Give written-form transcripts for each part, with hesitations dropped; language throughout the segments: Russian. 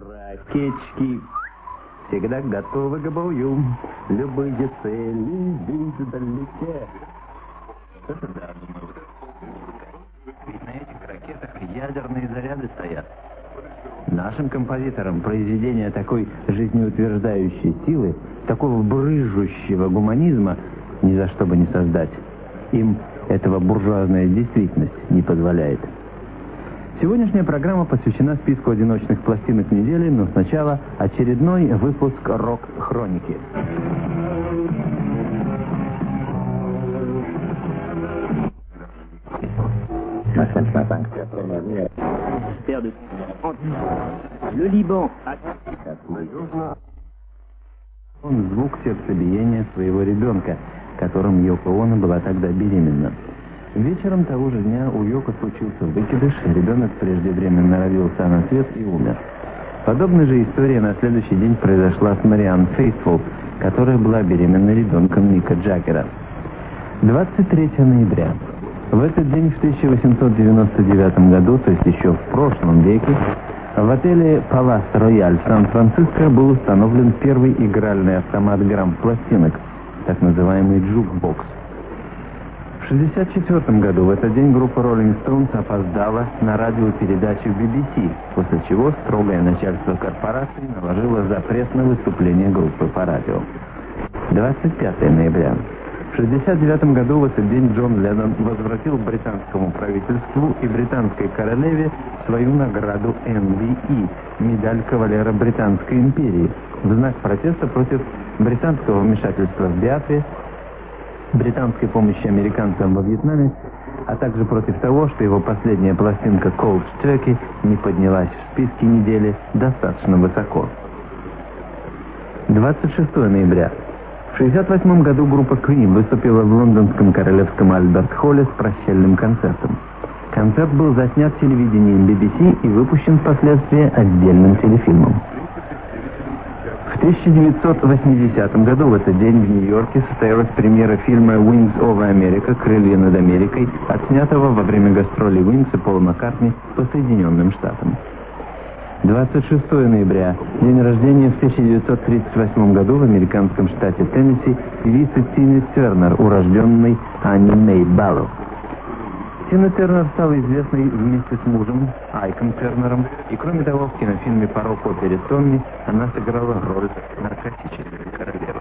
Ракетчики всегда готовы к бою, любые цели видят вдалеке. Это да, думаю. Ведь на этих ракетах ядерные заряды стоят. Нашим композиторам произведения такой жизнеутверждающей силы, такого брыжущего гуманизма ни за что бы не создать. Им этого буржуазная действительность не позволяет. Сегодняшняя программа посвящена списку одиночных пластинок недели, но сначала очередной выпуск рок-хроники. Le Liban. Он звук сердцебиения своего ребенка, которым Йоко Оно была тогда беременна. Вечером того же дня у Йоко случился выкидыш, ребенок преждевременно родился на свет и умер. Подобная же история на следующий день произошла с Мариан Фейтфул, которая была беременна ребенком Мика Джаггера. 23 ноября. В этот день, в 1899 году, то есть еще в прошлом веке, в отеле «Палас Рояль» в Сан-Франциско был установлен первый игральный автомат грамм-пластинок, так называемый джукбокс. В 1964 году в этот день группа Rolling Stones опоздала на радиопередачу BBC, после чего строгое начальство корпорации наложило запрет на выступление группы по радио. 25 ноября. В 1969 году в этот день Джон Леннон возвратил британскому правительству и британской королеве свою награду MBE, медаль кавалера Британской империи, в знак протеста против британского вмешательства в Биафре, британской помощи американцам во Вьетнаме, а также против того, что его последняя пластинка Cold Turkey не поднялась в списке недели достаточно высоко. 26 ноября. В 1968 году группа Queen выступила в лондонском королевском Альберт-холле с прощальным концертом. Концерт был заснят телевидением BBC и выпущен впоследствии отдельным телефильмом. В 1980 году в этот день в Нью-Йорке состоялась премьера фильма «Wings over America» «Крылья над Америкой», отснятого во время гастролей Wings и Пола Маккартни по Соединенным Штатам. 26 ноября, день рождения в 1938 году в американском штате Теннесси певицы Тины Тернер, урожденной Анни Мэй Баллоу. Тина Тернер стала известной вместе с мужем, Айком Тернером, и кроме того, в кинофильме по рок-опере «Томми» она сыграла роль наркотической королевы.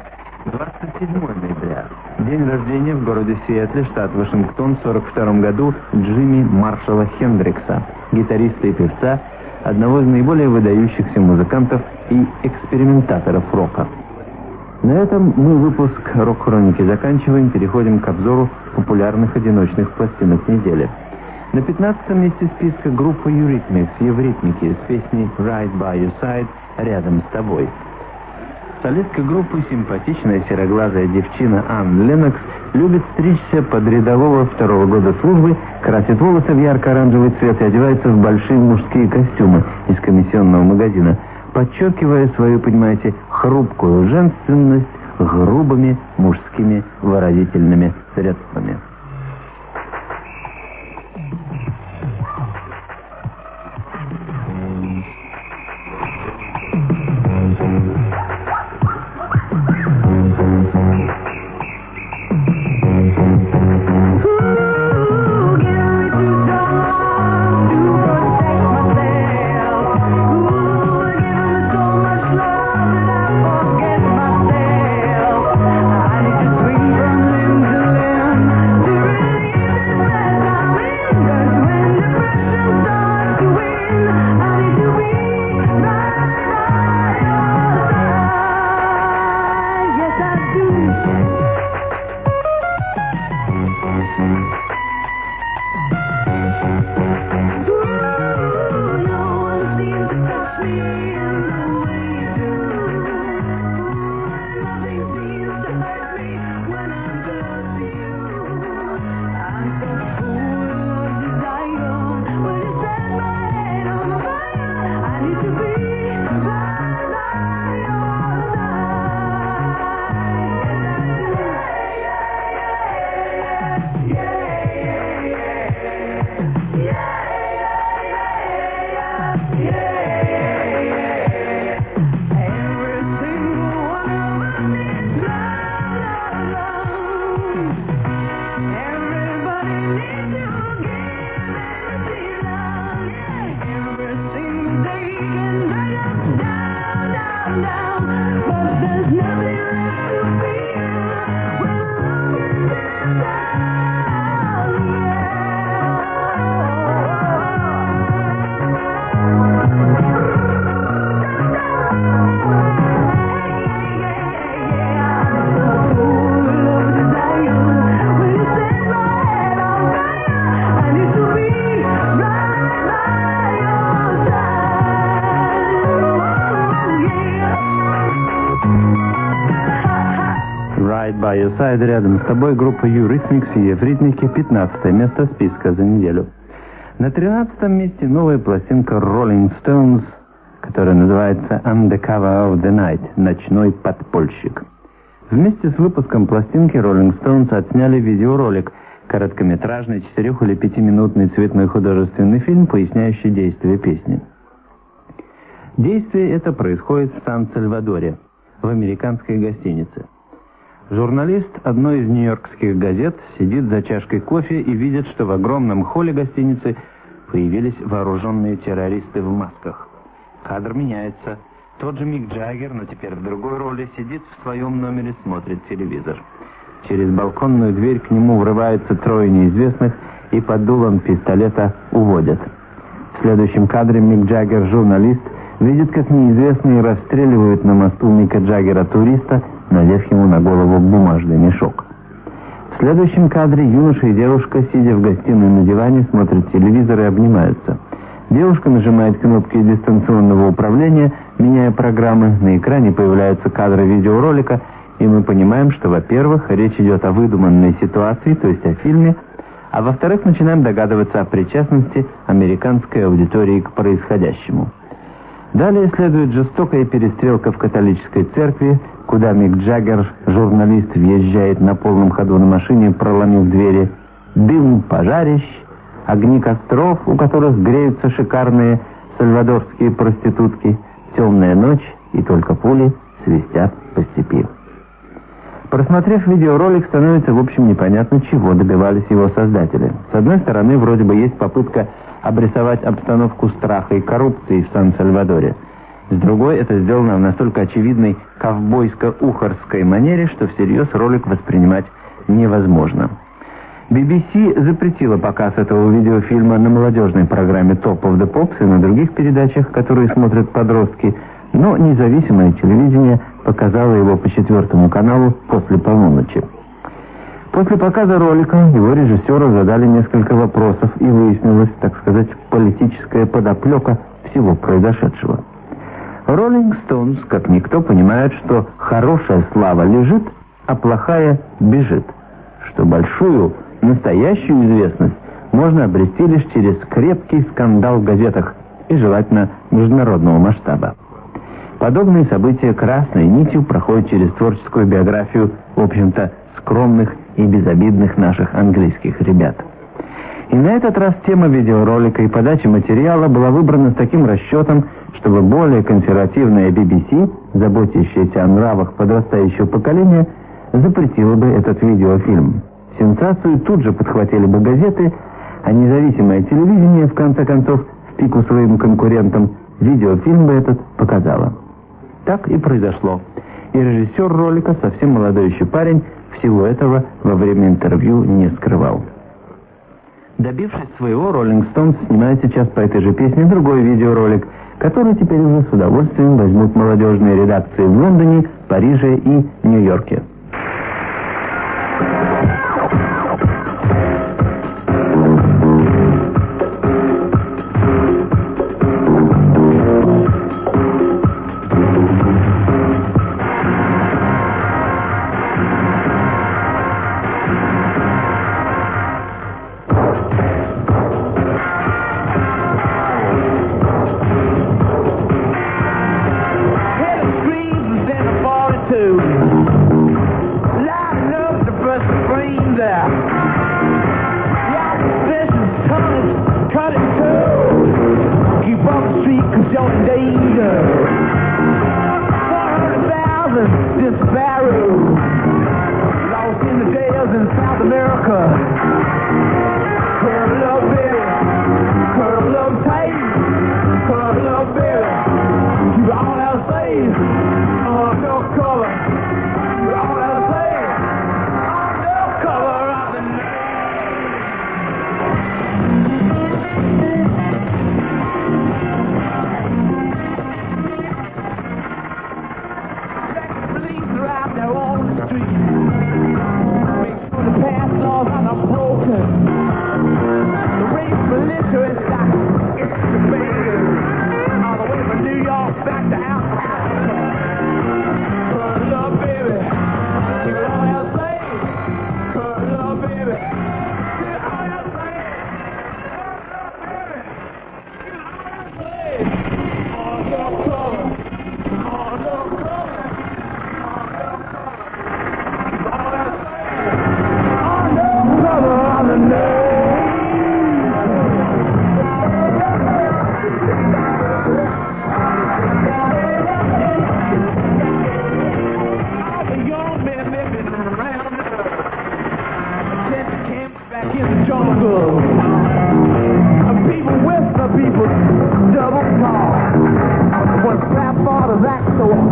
27 ноября, день рождения в городе Сиэтле, штат Вашингтон, в 1942 году Джимми Маршалла Хендрикса, гитариста и певца, одного из наиболее выдающихся музыкантов и экспериментаторов рока. На этом мы выпуск рок-хроники заканчиваем, переходим к обзору популярных одиночных пластинок недели. На 15-м месте списка группа Eurythmics, Евритмики, с песней «Right by Your Side», «Рядом с тобой». Солистка группы, симпатичная сероглазая девчина Анн Леннокс, любит стричься под рядового второго года службы, красит волосы в ярко-оранжевый цвет и одевается в большие мужские костюмы из комиссионного магазина, подчеркивая свою, понимаете, хрупкую женственность грубыми мужскими выразительными средствами. I need to swing from limb to limb. By Your Side рядом с тобой группа Eurythmics и Евритмики, 15 место списка за неделю. На 13 месте новая пластинка Rolling Stones, которая называется Under Cover of the Night, «Ночной подпольщик». Вместе с выпуском пластинки Rolling Stones отсняли видеоролик, короткометражный 4 или 5-минутный цветной художественный фильм, поясняющий действие песни. Действие это происходит в Сан-Сальвадоре, в американской гостинице. Журналист одной из нью-йоркских газет сидит за чашкой кофе и видит, что в огромном холле гостиницы появились вооруженные террористы в масках. Кадр меняется. Тот же Мик Джаггер, но теперь в другой роли, сидит в своем номере, смотрит телевизор. Через балконную дверь к нему врываются 3 неизвестных и под дулом пистолета уводят. В следующем кадре Мик Джаггер, журналист, видит, как неизвестные расстреливают на мосту Мика Джаггера туриста, надев ему на голову бумажный мешок. В следующем кадре юноша и девушка, сидя в гостиной на диване, смотрят телевизор и обнимаются. Девушка нажимает кнопки дистанционного управления, меняя программы. На экране появляются кадры видеоролика, и мы понимаем, что, во-первых, речь идет о выдуманной ситуации, то есть о фильме, а во-вторых, начинаем догадываться о причастности американской аудитории к происходящему. Далее следует жестокая перестрелка в католической церкви, куда Мик Джаггер, журналист, въезжает на полном ходу на машине, проломив двери. Дым пожарищ, огни костров, у которых греются шикарные сальвадорские проститутки, темная ночь, и только пули свистят по степи. Просмотрев видеоролик, становится в общем непонятно, чего добивались его создатели. С одной стороны, вроде бы есть попытка обрисовать обстановку страха и коррупции в Сан-Сальвадоре. С другой, это сделано в настолько очевидной ковбойско-ухарской манере, что всерьез ролик воспринимать невозможно. BBC запретила показ этого видеофильма на молодежной программе Top of the Pops и на других передачах, которые смотрят подростки, но независимое телевидение показало его по 4 каналу после полуночи. После показа ролика его режиссеру задали несколько вопросов, и выяснилась, так сказать, политическая подоплека всего произошедшего. Rolling Stones, как никто, понимают, что хорошая слава лежит, а плохая бежит, что большую, настоящую известность можно обрести лишь через крепкий скандал в газетах и, желательно, международного масштаба. Подобные события красной нитью проходят через творческую биографию, в общем-то, скромных и безобидных наших английских ребят. И на этот раз тема видеоролика и подачи материала была выбрана с таким расчетом, чтобы более консервативная BBC, заботящаяся о нравах подрастающего поколения, запретила бы этот видеофильм. Сенсацию тут же подхватили бы газеты, а независимое телевидение, в конце концов, в пику своим конкурентам, видеофильм бы этот показало. Так и произошло. И режиссер ролика, совсем молодой еще парень, всего этого во время интервью не скрывал. Добившись своего, Rolling Stones снимает сейчас по этой же песне другой видеоролик, который теперь уже с удовольствием возьмут молодежные редакции в Лондоне, Париже и Нью-Йорке. Back to Africa. Love, baby. You know what I'll say?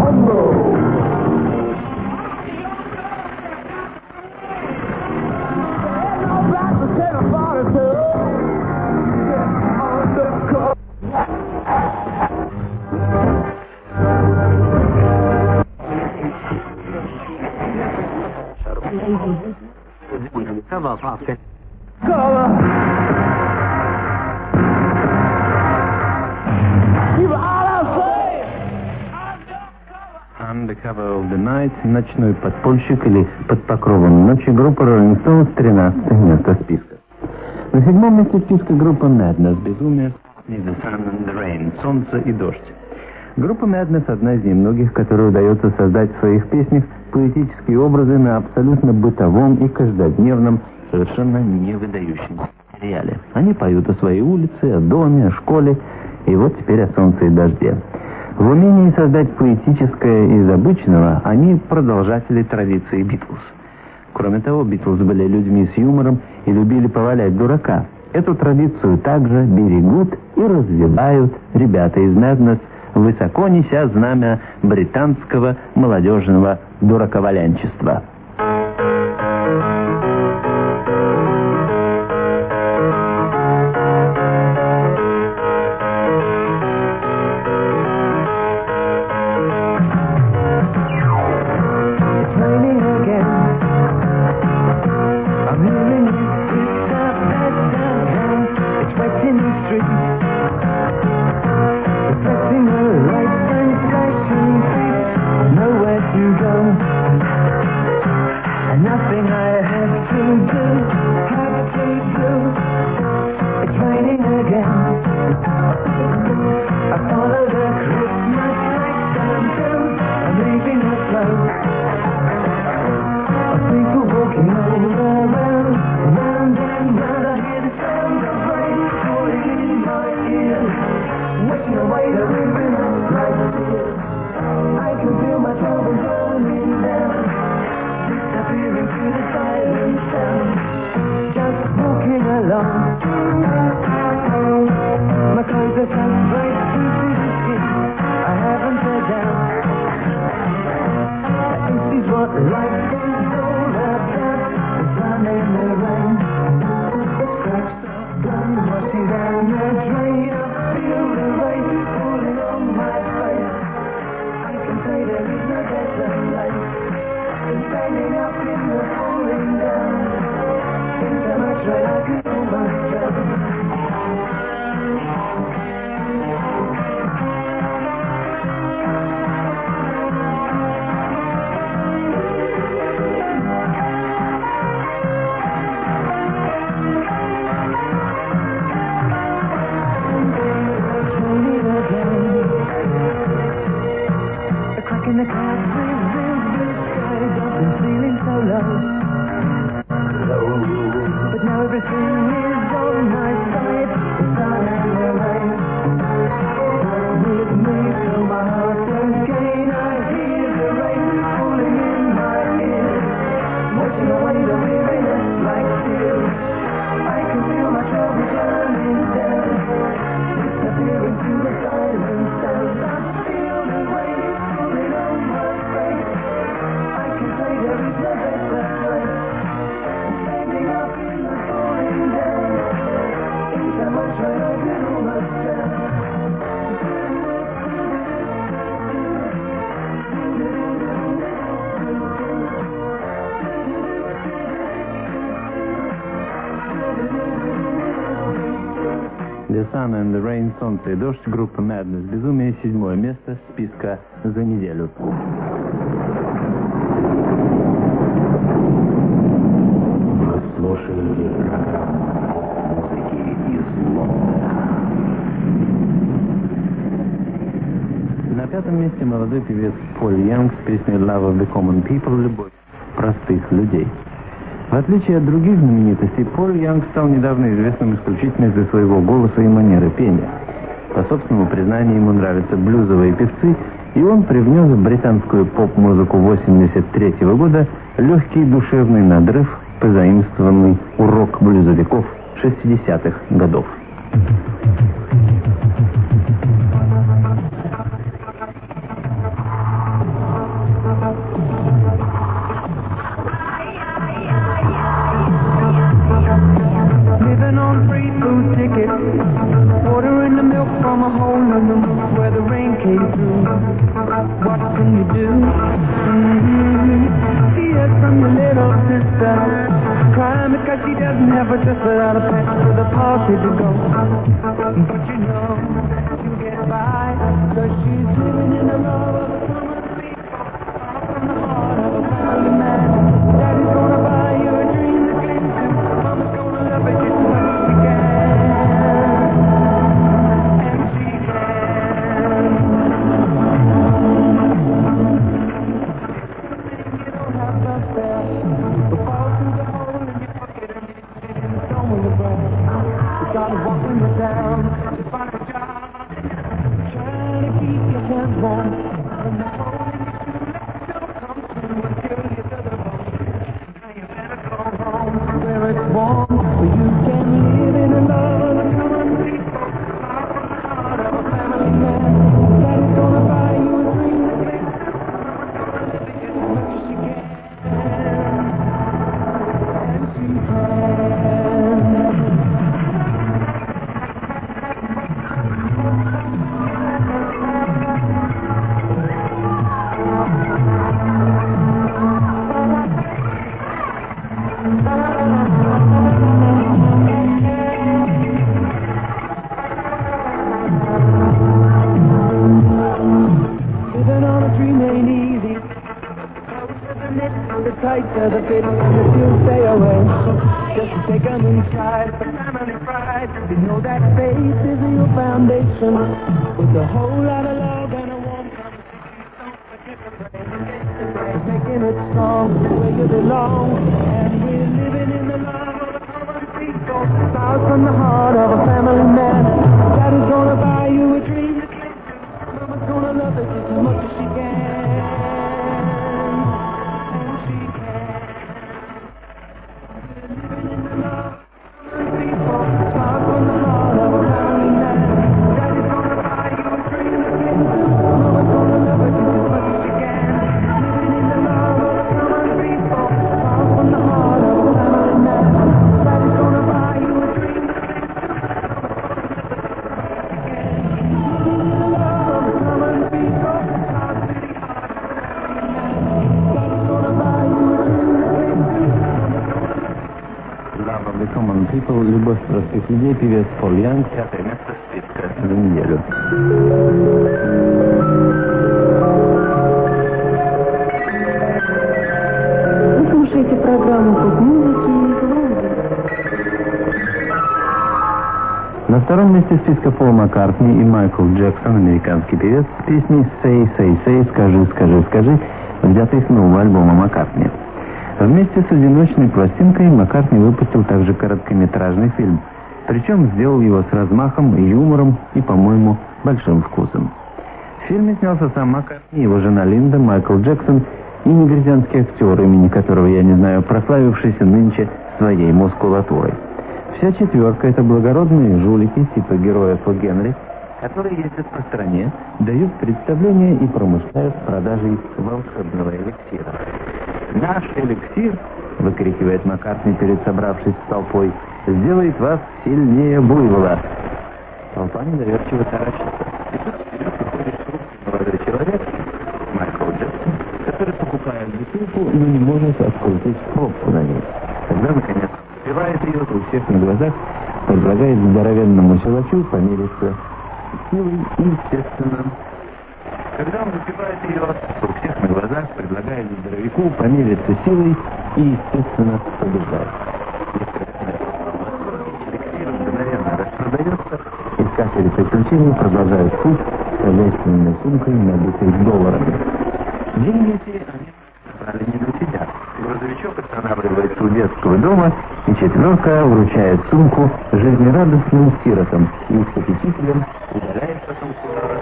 Under Cover of the Night, ночной подпольщик или под покровом ночи, группа Rolling Stones, 13 место списка. На 7 месте списка группа Madness, безумие, The Sun and the Rain, солнце и дождь. Группа Madness одна из немногих, которой удается создать в своих песнях поэтические образы на абсолютно бытовом и каждодневном, совершенно не выдающемся материале. Они поют о своей улице, о доме, о школе, и вот теперь о солнце и дожде. В умении создать поэтическое из обычного они продолжатели традиции Битлз. Кроме того, Битлз были людьми с юмором и любили повалять дурака. Эту традицию также берегут и развивают ребята из Madness, высоко неся знамя британского молодежного дураковалянчества. The Sun and the Rain, солнце и дождь, группа Madness, безумие, 7 место списка за неделю. Вы слушаете программу музыки из Лондона. На 5 месте молодой певец Поль Янг с песней Love of the Common People, любовь простых людей. В отличие от других знаменитостей, Поль Янг стал недавно известным исключительно из-за своего голоса и манеры пения. По собственному признанию, ему нравятся блюзовые певцы, и он привнес в британскую поп-музыку 1983 года легкий душевный надрыв, позаимствованный у рок-блюзовиков 60-х годов. came through. What can you do? Hear from your little sister, crying because she doesn't have a dress without a pants with a party to go. But you know she'll get by, cause she's living in the love of a common people, from the heart of a family man. Daddy's gonna buy you a dream to cling to. Mama's gonna love it just as much as she can. And she can. You don't have to fail. But fall through the hole in your pocket and you sit in the stone with your brain. You started walking the town to find a job, trying to keep your hands warm. And the hole in your shoelace don't come through until you feel the bone. Now you better go home where it's warm, where you can live in the love of the common people, far from the heart of a family man. Daddy's gonna buy you a dream to cling to. Mama's gonna live it just as much as she can. And she can. Living on a dream ain't easy. Closer the knit, the tighter the fit, and the still stay away. Just to take them inside for family pride. You know that faith is your foundation. With a whole lot of love and a warm conversation. Don't forget to pray. Making it strong where you belong. And we're living in the love of the common people. Far from the heart of a family man. Daddy's gonna buy you a dream to cling to. Mama's gonna love it just as much as she can. And she can. We're living in the love of the common people. Far from the heart of a family man. Daddy's gonna buy you a dream to cling to. Mama's gonna love it just as much as she can. Living in the love of the common people. Far from the heart of a family man. Daddy's gonna buy you a dream to cling to. Love of the Common People, любовь простых людей, певец Пол Янг, 5-е место списка за неделю. Вы слушаете программу «Путь музыки». На втором месте списка Пол Маккартни и Майкл Джексон, американский певец, с песней «Say, Say, Say», «Скажи, скажи, скажи», взятой с нового альбома Маккартни. Вместе с одиночной пластинкой Маккартни выпустил также короткометражный фильм, причем сделал его с размахом, юмором и, по-моему, большим вкусом. В фильме снялся сам Маккартни, его жена Линда, Майкл Джексон и негритянский актер, имени которого я не знаю, прославившийся нынче своей мускулатурой. Вся четверка — это благородные жулики типа героя О. Генри, которые ездят по стране, дают представления и промышляют продажей волшебного эликсира. «Наш эликсир», — выкрикивает Маккартни перед собравшись с толпой, — «сделает вас сильнее буйвола». Толпа недоверчиво таращится. И тут вперед выходит крупный молодой человек, Майкл Джексон, который покупает бутылку, но не может открутить пробку на ней. Когда, наконец, открывает ее, то у всех на глазах предлагает здоровенному силачу помериться силой и, естественно... Когда он выпивает ее, то у всех на глазах предлагает здоровяку помериться силой и, естественно, побеждает. Эликсир мгновенно распродается, искатели приключений продолжают путь с хозяйственной сумкой, набитой долларами. Деньги эти они собрали не для себя. Грузовичок останавливается у детского дома, и четверка вручает сумку жизнерадостным сиротам, и их попечителям удаляется потом куда-то.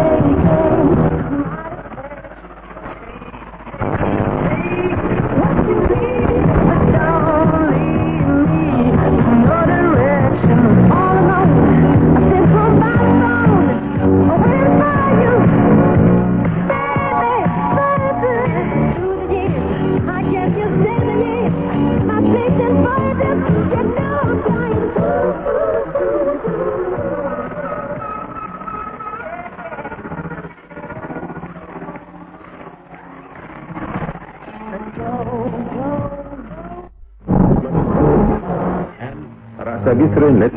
What Sagisrenet.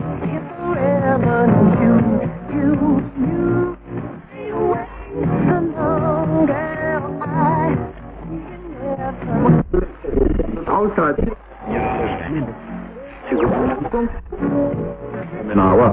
Außerhalb. Menava.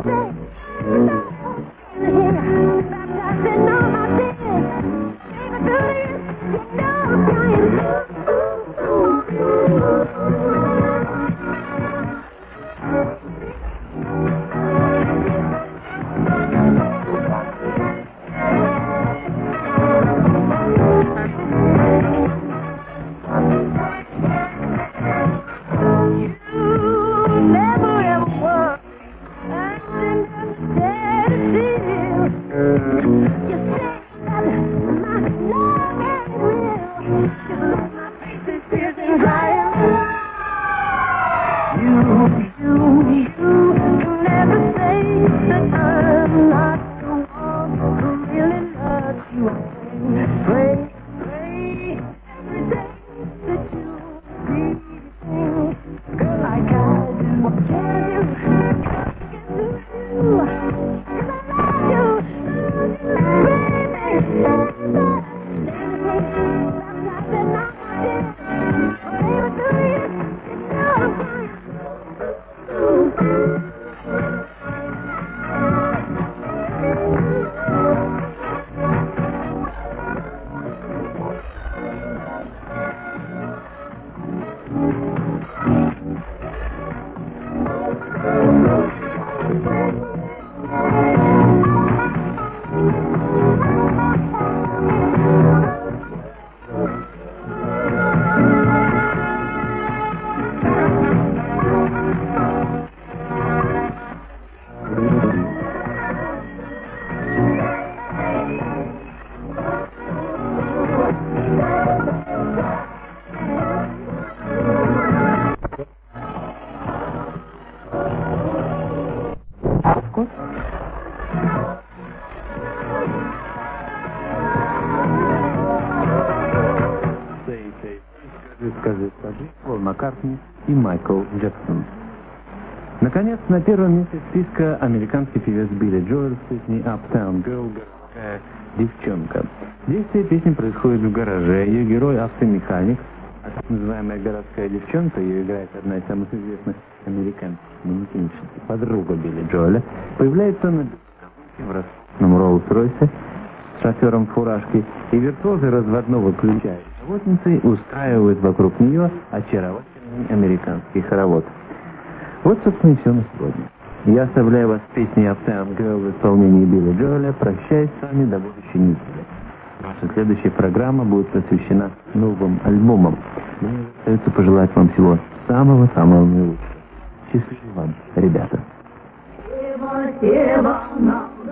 Пол Маккартни и Майкл Джексон. Наконец, на первом месте списка американский певец Билли Джоэл с песней «Uptown Girl», «Городская девчонка». Действие песни происходит в гараже. Ее герой — автомеханик, а так называемая «Городская девчонка», ее играет одна из самых известных американских манекенщиц, подруга Билли Джоэля, появляется на в роскошном Роллс-Ройсе с шофером фуражки, и виртуозы разводного ключа и животницей устраивают вокруг нее очаровательный американский хоровод. Вот, собственно, и все на сегодня. Я оставляю вас с песней «Uptown Girl» в исполнении Билли Джоэля. Прощаюсь с вами до будущей недели. Наша следующая программа будет посвящена новым альбомам. Мне остается пожелать вам всего самого-самого наилучшего. Счастливо вам, ребята.